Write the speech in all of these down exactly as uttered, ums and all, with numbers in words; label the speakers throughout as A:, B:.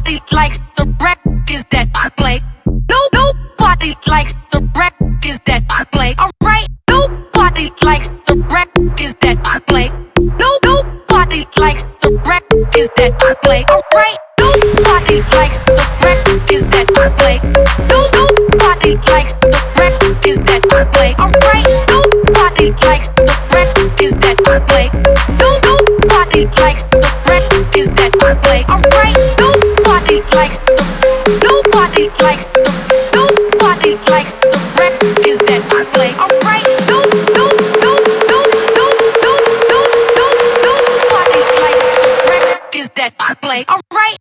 A: Nobody likes the records that I play. No, nobody likes the records that I play. Alright, nobody likes the records that I play. No, nobody likes the records that I play. Alright, nobody likes the records that I play. No, nobody likes the records that I play. Alright, nobody likes the records that I play. No, nobody likes the records that I play. Alright, nobody likes the nobody likes the nobody likes the records that I play. Alright, no, no, no, no, no, no, no, no, nobody likes the records that I play. Alright.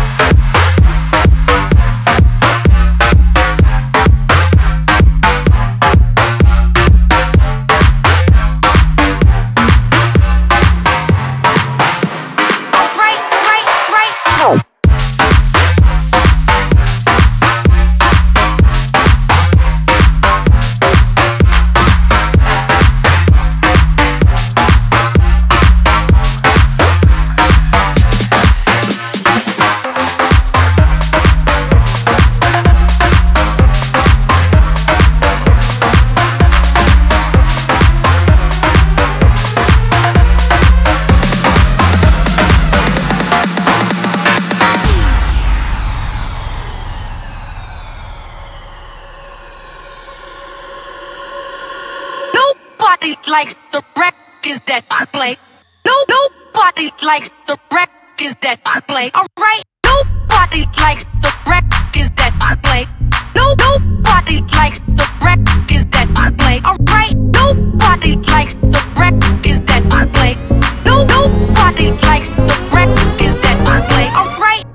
A: Nobody likes the records that I play. No, nobody likes the records that I play. Alright, nobody likes the records that I play. No, nobody likes the records that I play. Alright, nobody likes the records that I play. No, nobody likes the records that I play. Alright.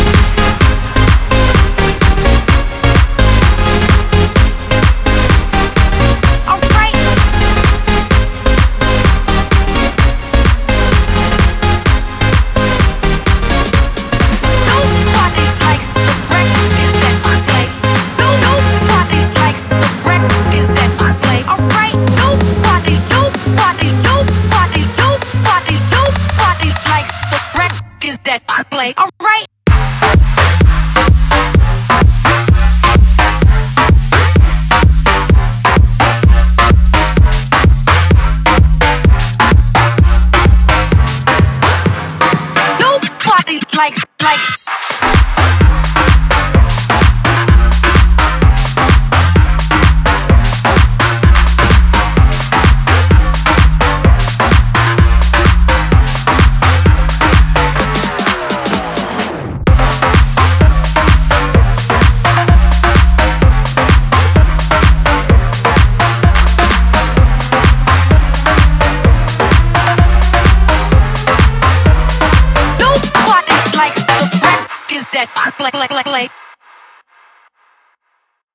A: That I play, alright. Nobody likes, likes. That I play, play, play, play.